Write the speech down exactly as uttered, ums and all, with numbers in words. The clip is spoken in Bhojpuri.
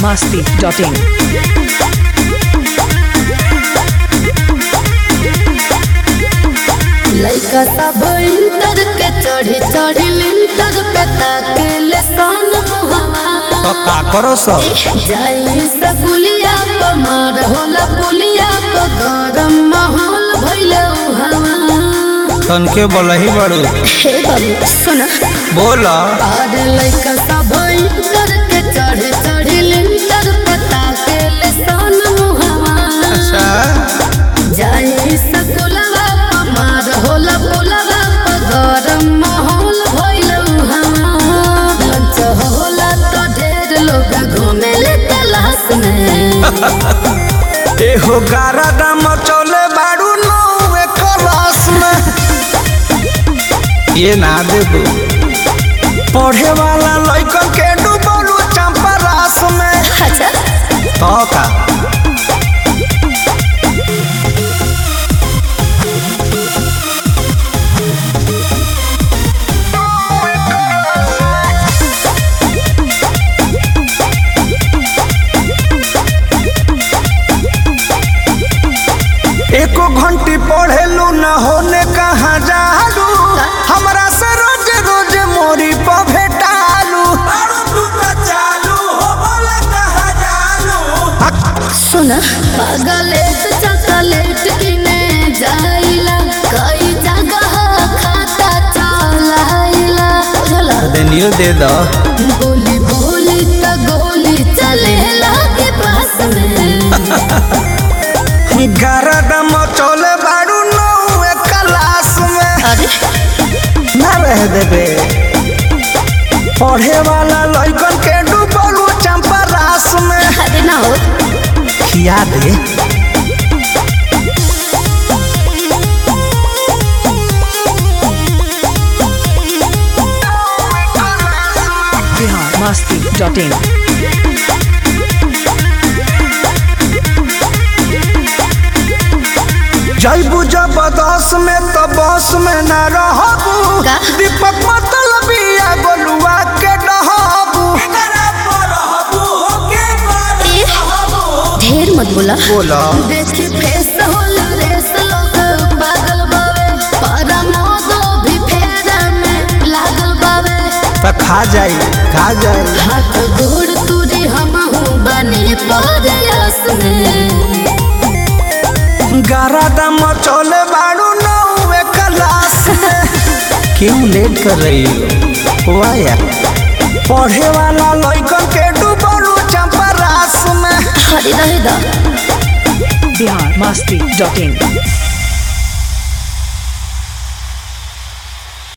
masti dot in. लइका सब इंटर के चढ़ी चढ़ी लिंटर पे ताकेले सन मुहवा तो का करो सब जाई से पुलिया प मार होला पुलिया प गरम माहौल भइले हवा तन के बोलही बड़ू हे बाबू सुना बोला अरे लइका सब इंटर के चढ़ी चढ़ी लिंटर पे ताकेले सन मुहवा अच्छा जाई से पुलवा प मार होला पुलवा प गरम माहौल भइले हवा लंच होला तो ढेर लोग घूमेले तलाश में एहो गारा दाम चले बाड़ू नौवे क्लास में ये ना दे दो पढ़े वाला लइकन के डूबलू चंपा रास में अच्छा तो का एको घंटी पढ़ेलू न होने कहाँ जालू हमरा से रोज रोज मोरी पर भेटालू सुना पागलेट चॉकलेट किने जाइला कई जगह खाता चलाइला चला देनियो दे दो गोली बोली त गोली चलेला के पास में गारा दम चले बाड़ू नौवे क्लास में अरे ना रह देबे पढ़े वाला लइकन के डूबलू चंपा रास में अरे ना हो खिया दे Bihar masti dot in. जैबू जबरदस में तो बस में न रहबू का? दीपक मतलबिया गोलुआ के डहबू ढेर मत बोला बोला देखी फेस होला रेस लोग पागल बावे पारा मोदो भी फेरा में लागल बावे तो खा जाई खा जाई हाथ गोड़ तुरी हम हूँ बने परयास में गारा दम चले बाड़ू नौवे क्लास में क्यों लेट कर रही हो वाया पढ़े वाला लइकन के डूबलू चंपा रास में हरी रहे दा Bihar masti dot in.